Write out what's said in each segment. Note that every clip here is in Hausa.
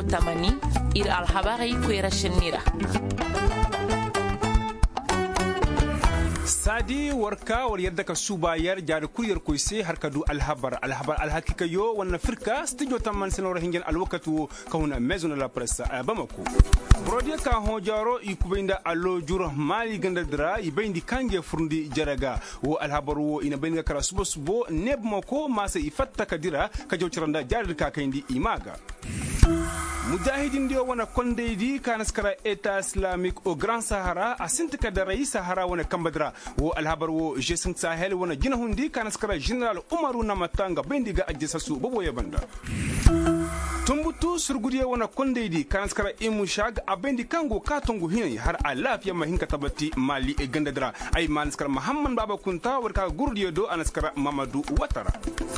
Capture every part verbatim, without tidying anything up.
tamani ir alhabari kwera shinira. sadi warka war yadda ka subayar jar kuyar koise har kadu alhabar alhabar alhakika yo wana firka studio tamman senor hingen alwakatu kauna maison la presse bamako brodi ka ho jaro ikubinda allo juro mali ganda dra ibendi kange furundi jaraga wo alhabar wo ina benga kara subo subo neb mako masa ifatta kadira ka jawciranda jar ka kayndi imaga mujahidin dio wana kondeydi kanaskara eta islamique au grand sahara asintika da rais sahara wana kambadra wo alhabar wo jesin sahel wana jinahundi kanaskara general umaru namatanga bendiga ajjasasu bobo yabanda tumbutu surgudiya wana kondeydi kanaskara imushag abendi kango katongo hinay har alafiya mahinka tabati mali e gandadra ay manaskara muhammad baba kunta warka gurdiyo do anaskara mamadou watara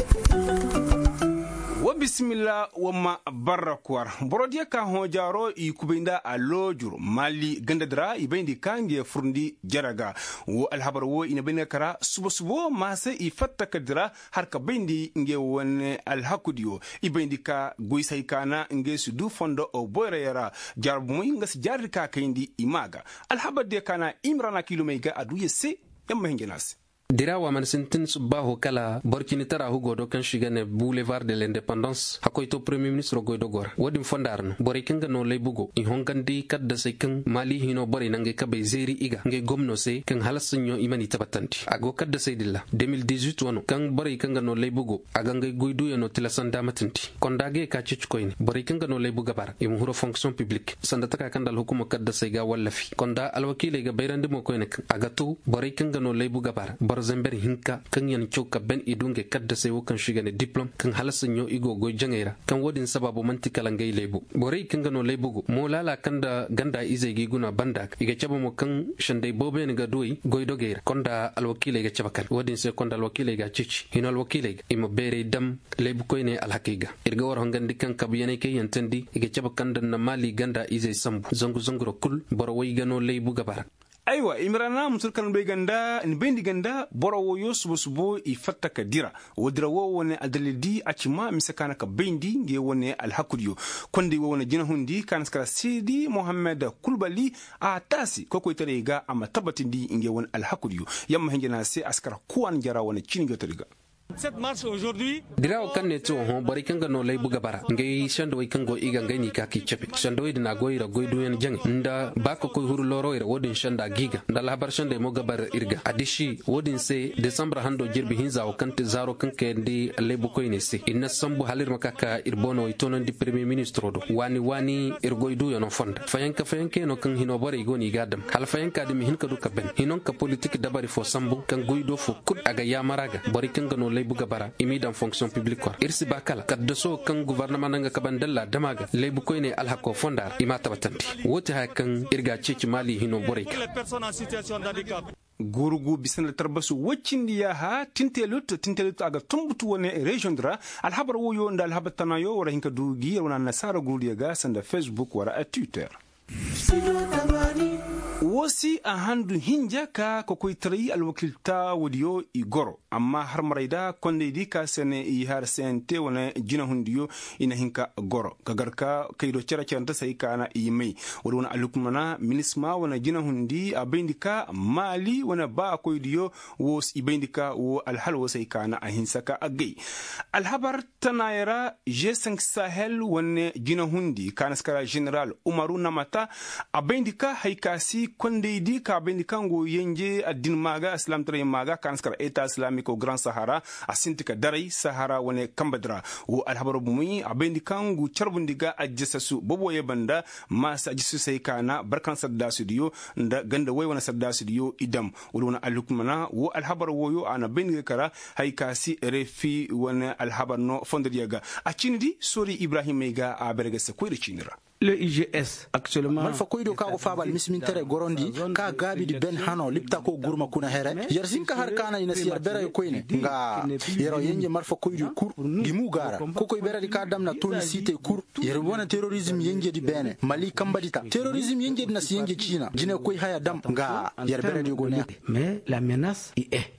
wa bismillah wa ma barakwar borodiya ka ho jaro i kubinda alojur mali gandadra i bendi kange furundi jaraga wo alhabar wo ina bene kara subo subo ma sai i fatta kadira har ka bendi nge won alhakudiyo i bendi ka goisai kana nge su du fondo o boyra jar mu ngas jar ka kayndi imaga alhabar de kana imrana kilomega adu yesse yamma hingenas dira wa man sintin subaho kala borkini tara hugo do kan shigane boulevard de l'indépendance hakoyto premier ministre goydo gor wodim fondarno bori kinga no leybugo i hongandi kadda se kan mali hino bori nange kabe zeri iga nge gomno se kan halasnyo imani tabatanti ago kadda se dilla deux mille dix-huit wono kan bori kinga no leybugo aga nge goydu yano tilasanda matanti kondage ka cichkoyni bori kinga no leybuga bar im huro fonction publique sanda taka kandal hukuma kadda se ga wallafi konda alwakile ga bayrande mo koyne aga to bori kinga no leybuga bar Zember hinka kan yan choka ben idunge kadda sai wukan shiga ne diplom kan halasin yo igo go jangera kan wodin sababu mantika langay lebu bore kan gano lebugo mo lala kanda ganda ize gi guna banda iga chaba mo kan shande bobe ne ga doyi goydo geira konda alwakile ga chaba kan wodin sai konda alwakile ga cici hino alwakile imo bere dam lebu koyne alhakiga irga war hongandi kan kabiyane ke yantandi iga chaba kanda na mali ganda ize sambu zongu zonguro kul boro way gano lebu gabar aywa imrana musul kan be ganda in bendi ganda borowo yo subo subo i fatta ka dira wodira wo woni adalidi acima misakana ka bendi nge woni alhakudiyo konde wo woni jina hundi kan skara sidi mohammed kulbali a tasi koko itere ga ama tabatindi nge woni alhakudiyo yamma hengena se askara kuwan jara woni cinga teriga cette marche aujourd'hui diraw kanne to ho bari kanga no lay buga bara ngay shando way kango iga ngay ni ka ki chepe shando way dina goyra goydu en jang nda bako ko huru loro ira wodin shanda giga nda la bar shande mo gabar irga adishi wodin se december hando jirbi hinza o kante zaro kanke ndi lay bu koyne se inna sambu halir makaka irbono itonon di premier ministre do wani wani ir goydu yo no fonda fayanka fayanke no kan hino bari goni gadam hal fayanka de mi hinka du kaben hinon ka politique dabari fo sambu kan goydo fo kud aga yamaraga bari kanga no buga bara imi dan fonction publique quoi irsi bakala kaddo so kan gouvernement nga kabandalla damaga lebu koyne alhako fondar ima tabatanti woti ha kan irga ceci mali hino boreka gurugu bisan tarbasu wacindi ya ha tintelut tintelut aga tumbutu woni region dra alhabar woyo nda alhabar tanayo wara hinka dugi wana nasara guldiya ga sanda facebook wara a twitter wosi a handu hinja ka kokoitari alwakilta wodiyo igoro amma har maraida konde di ka sene i har sente wana jina hundiyo ina hinka goro kagarka kaido cera ceranta sai kana i mai wana alukmana minisma wana jina hundi abindika mali wana ba koidiyo wos ibindika wo alhal sai kana a hinsaka agai alhabar tanayara G cinq Sahel wana jina hundi kana skara general Umaru Namata abindika haikasi konde di ka abindika ngo yenje adin maga islam tare maga kana skara eta islamique au grand sahara asintika darai sahara wane kambadra wo alhabaru bumi abendi kangu charbundiga ajjasasu bobo yebanda masa ajsu sai kana barkan sadda studio nda ganda way wana sadda studio idam wona alukmana wo alhabaru woyo ana bendi kara haykasi refi wana alhabarno fondriyaga achinidi sori ibrahim mega aberga se koyre chinira le I G S actuellement man fa koydo ka ko fabal mismintere gorondi ka gabi di ben hano lipta ko gurma kuna here yersin ka har kana ina siyar bera koyne nga yero yenje mar fa koydo kur gimu gara ko koy bera di ka damna toni site kur yero wona terrorism yenje di bene mali kambadita terrorism yenje na yenje china jine koy haya dam nga yer bera di gone mais la menace y est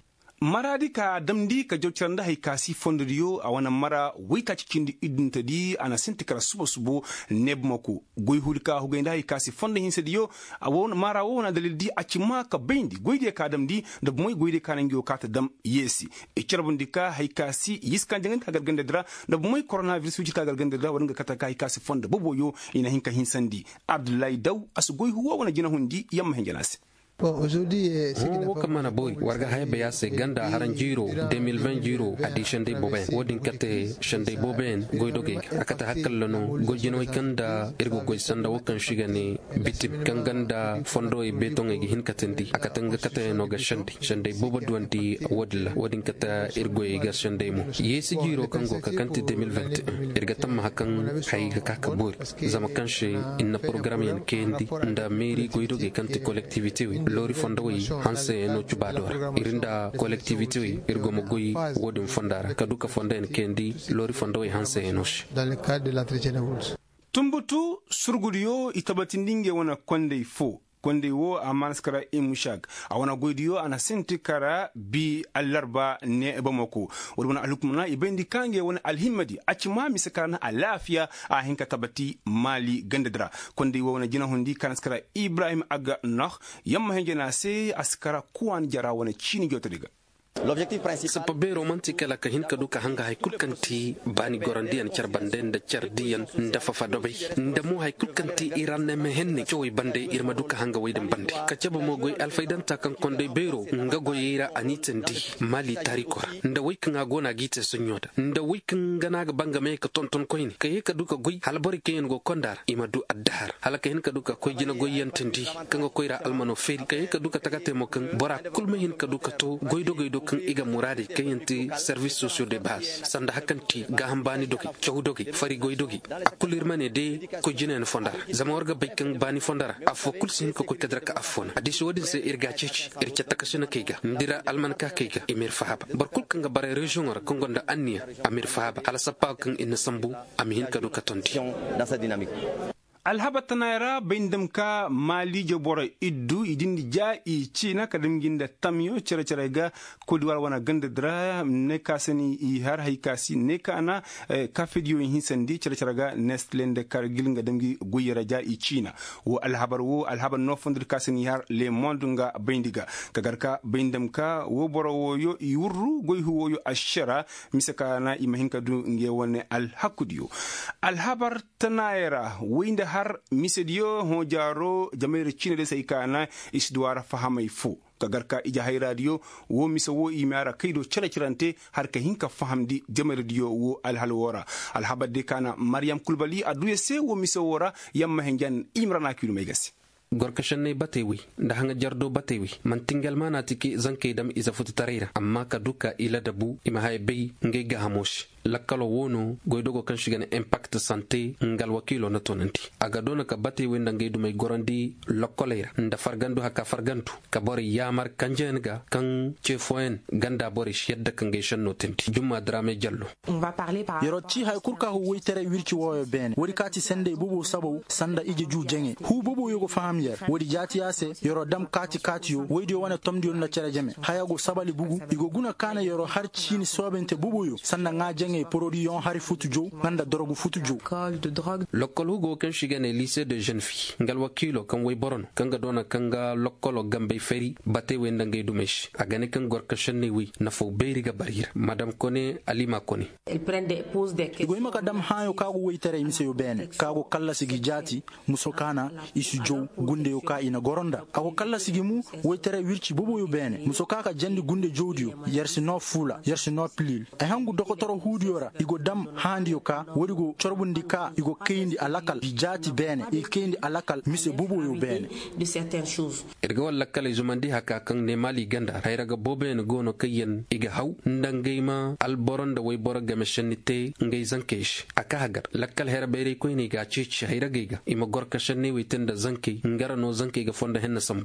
maradi ka damdi ka jociranda hay kasi fondriyo a wana mara wika cikindi idunta di ana sintikara subo subo nebmako goy hulka hugenda hay kasi fonda hinsediyo a wona mara wona dalil di acima ka bendi goyde ka damdi da moy goyde ka nangiyo ka ta dam yesi e cirbundika hay kasi yiskan jangan ka garganda dra da moy coronavirus uji ka garganda dra wanga kata ka hay kasi fonda boboyo ina hinka hinsandi Abdoulaye Daw asu goy huwa wana jina hundi yamma henjanasi. Bon, aujourd'hui, euh, wo kamana boy warga haybe ya se ganda haran jiro deux mille vingt jiro adi shande boben wodin kate shande boben goydoge akata hakkalano gojino kanda ergo goy sanda wokan shigani bitib kanganda fondo e beton e hin katendi akatanga kate no ga shande shande bobo duanti wodla wodin kata ergo e ga shande mo yesi jiro kango ka kanti deux mille vingt et un erga tamma hakan hayga kaka boy zama kanshi inna program yan kendi nda meri goydoge kanti collectivité lori fondawi hanse no cubador irinda collectivité wi irgomo goyi wodum fondara kaduka fonda en kendi lori fondawi hanse enosh dans le cadre de l'entretien des routes. Tumbutu surgudiyo itabatindinge wana konde fo konde wo a manskara imushak a wana goydiyo ana sintikara bi alarba ne bamako wadana alhukumna ibendi kange wana alhimmadi acima misakana alafiya a hinka tabati mali gandadra konde wo wana jina hundi kanskara Ibrahim Aga Nakh yamma henjena se askara kuwan jara wana chini jotadiga. L'objectif principal sababe romantique la kahin kadu ka hanga hay kulkanti bani gorandian charbanden da chardian nda fafa dobe nda mo hay kulkanti iran ne mehenne choy bande irma duka hanga wayden bande ka ceba mo goy alfaidan ta kan konde bero nga goyira anitendi mali tarikora nda wikin agona gite sunyoda nda wikin gana ga banga me ka tonton koyni kay ka duka goy halbari kayen go kondar imadu addahar halaka hin ka duka koy jina goyantendi kanga koyra almano feri kay ka duka takate mo kan bora kulme hin ka duka to goydo goydo kan iga muradi kayanti service sociaux de base sanda hakanti gahambani doki chow doki fari goy doki akulir mane de ko jinen fondar zama warga baykan bani fondara afo kulsin ko ko kadraka afona adisi wodin se irga cici irca takashina kayga ndira alman ka kayga emir fahaba barkul kan bare region ra ko gonda anniya amir fahaba ala sappa kan inna sambu amihin kadu katondi dans sa dynamique. Alhabatanayra bindamka mali jobora iddu idindi ja i china kadam ginda tamyo cere cere ga kodwar wana ganda dra ne kasani i har hay kasi ne kana ka video hinsandi cere cere ga nestlende kar gilnga damgi guyera ja i china wo alhabar wo alhabar no fondir kasani har le monde nga bindiga kagarka bindamka wo boro wo yo yurru goy hu wo yo ashara misaka na imahinka du nge wone alhakudio alhabar tanayra winda har misediyo ho jaro jamere chine de saykana isdwara fahamay fu kagarka ija hay radio wo miso wo imara kaydo chala cirante har ka hinka fahamdi jamere dio wo alhalwora alhabade kana Maryam Kulbali aduye se wo miso wora yamma henjan imrana kilu megasi gorkashanne batewi da hanga jardo batewi man tingal mana tiki zanke dam iza futu tarira amma ka duka ila dabu ima hay bay nge gahamosh lakalo wono goydogo kan shigane impact santé ngal wakilo na tonanti aga dona ka batewi ndange dumay gorandi lokolera nda fargandu haka fargantu ka bori yamar kanjenga kan chefoen ganda bori shedda kan ge shanno tenti juma drame jallo on va parler par yero ci hay kurka hu woitere wirci wo ben wori kati sende bubu sabo sanda ije ju jenge hu bubu yogo faham wodi jati yase yoro dam kati kati yo wodi wana tomdi on la cere jeme hayago sabali bugu igo guna kana yoro har chini sobente bubu yo sanda nga jenge produit on hari futu jo nganda drogu futu jo Col de drogue. lokol hugo kan shigane lycée de jeunes filles ngal wakilo kan way boron kanga dona kanga lokolo gambe feri bate wenda ngay dumesh agane kan gorka shanne wi na fo beeriga barira madame kone alima kone Elle prend des pose des igo imaka dam hayo kago woitere mise yo bene kago kalla sigi jati musokana isu jo gunde yo ka ina goronda ako kala sigimu woitere wirci bobo yo bene muso kaka jandi gunde jodiyo yersi no fula yersi no plil e hangu dokotoro hudiora igo dam handi yo ka worigo chorbundi ka igo keyndi alakal jati bene e keyndi alakal mise bobo yo bene de certaines choses erga walla kala zumandi haka kan ne mali ganda hayraga boben gono kayen iga haw ndangeyma alboronda way boroga meshanite ngay zankesh aka hagar lakkal hera bere ko ni ga cici hayraga ima gorka shanne witenda zanke ngara no zanke ga fonda henna sambu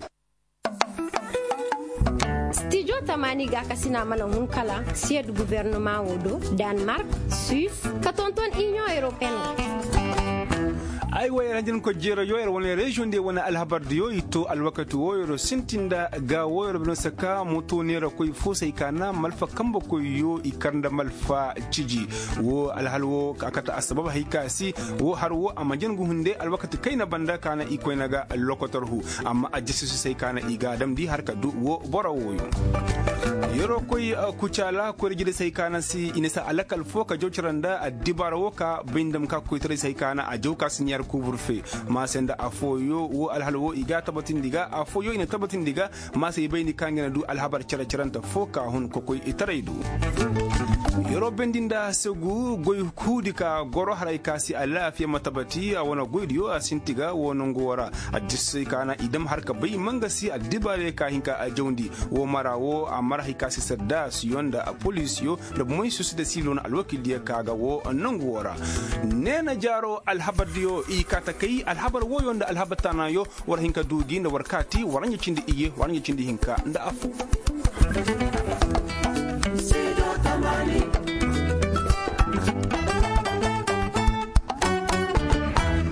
studio tamani ga kasina mana hunkala sied gouvernement wodo Denmark Suisse katonton Union Européenne ay way ranjin ko jero yoyer wona region de wona alhabar de yoy to alwakatu woyro sintinda ga woyro no saka moto nera koy fosay kana malfa kamba koy yo ikarnda malfa ciji wo alhalwo akata asbab haykasi wo har wo amajin gu hunde alwakatu kayna banda kana ikoy naga lokotorhu amma ajisisu say kana iga dam di harka du wo bora woyo yoro koy kuchala ko rejide say kana si inesa alakal foka jocranda adibara woka bindam ka koy tare say kana a jawka sinyar couvre-feu ma senda afoyo wo alhalwo iga tabatin diga afoyo ina tabatin diga ma sai bayni kangena du alhabar cara caranta foka hun ko koy itaraydu yoro bendinda segu goy kudika goro haray kasi alla fi matabati wona goydiyo asintiga wono ngora adisse kana idam harka bay mangasi adibare ka hinka ajawndi wo marawo amara hikasi sadda siyonda police yo da moy susde silon alwakil dia kaga wo nangora nena jaro alhabadiyo i kata kai alhabar wo yonda alhabatana yo war hinka dudi nda warkati waranya cindi iye waranya cindi hinka nda afu